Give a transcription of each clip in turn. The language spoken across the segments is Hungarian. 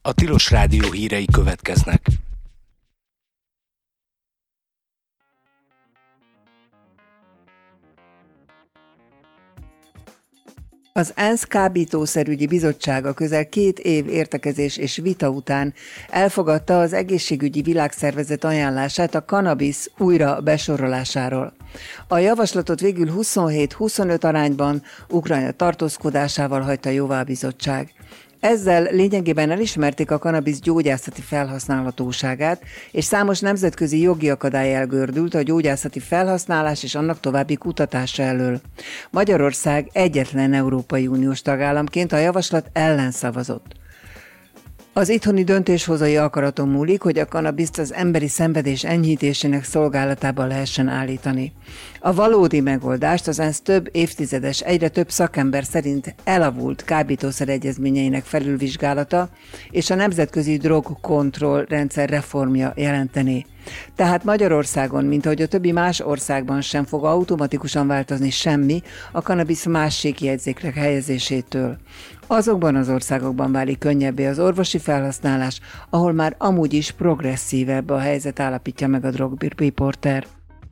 A Tilos Rádió hírei következnek. Az ENSZ kábítószerügyi bizottsága közel 2 év értekezés és vita után elfogadta az egészségügyi világszervezet ajánlását a kannabisz újra besorolásáról. A javaslatot végül 27-25 arányban Ukrajna tartózkodásával hagyta jóvá a bizottság. Ezzel lényegében elismerték a kannabisz gyógyászati felhasználhatóságát, és számos nemzetközi jogi akadály elgördült a gyógyászati felhasználás és annak további kutatása elől. Magyarország egyetlen Európai Uniós tagállamként a javaslat ellen szavazott. Az itthoni döntéshozói akaraton múlik, hogy a kannabiszt az emberi szenvedés enyhítésének szolgálatába lehessen állítani. A valódi megoldást az ENSZ több évtizedes, egyre több szakember szerint elavult kábítószer egyezményeinek felülvizsgálata és a nemzetközi drogkontroll rendszer reformja jelenteni. Tehát Magyarországon, mint ahogy a többi más országban sem fog automatikusan változni semmi a kannabisz másségjegyzékre helyezésétől. Azokban az országokban válik könnyebbé az orvosi felhasználás, ahol már amúgy is progresszívebb a helyzet, állapítja meg a drogriporter.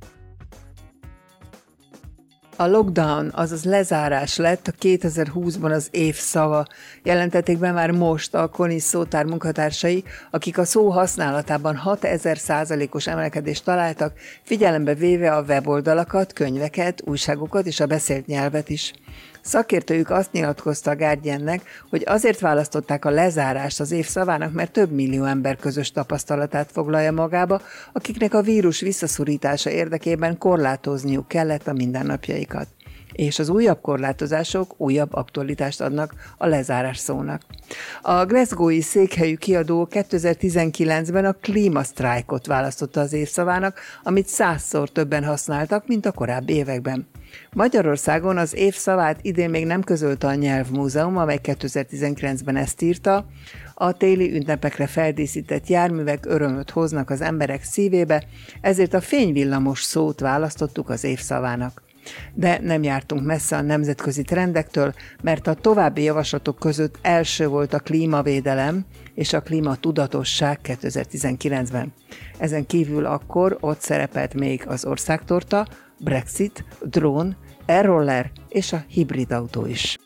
A lockdown, azaz lezárás lett a 2020-ban az év szava. Jelentették be már most a Konisz szótár munkatársai, akik a szó használatában 6000%-os emelkedést találtak, figyelembe véve a weboldalakat, könyveket, újságokat és a beszélt nyelvet is. Szakértőjük azt nyilatkozta a Guardiannek, hogy azért választották a lezárást az év szavának, mert több millió ember közös tapasztalatát foglalja magába, akiknek a vírus visszaszorítása érdekében korlátozniuk kellett a mindennapjaikat. És az újabb korlátozások újabb aktualitást adnak a lezárás szónak. A glasgowi székhelyű kiadó 2019-ben a klímasztrájkot választotta az évszavának, amit 100-szor többen használtak, mint a korábbi években. Magyarországon az évszavát idén még nem közölte a Nyelvmúzeum, amely 2019-ben ezt írta. A téli ünnepekre feldíszített járművek örömöt hoznak az emberek szívébe, ezért a fényvillamos szót választottuk az évszavának. De nem jártunk messze a nemzetközi trendektől, mert a további javaslatok között első volt a klímavédelem és a klímatudatosság 2019-ben. Ezen kívül akkor ott szerepelt még az országtorta, Brexit, drón, e-roller és a hibrid autó is.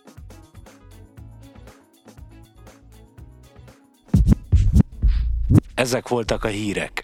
Ezek voltak a hírek.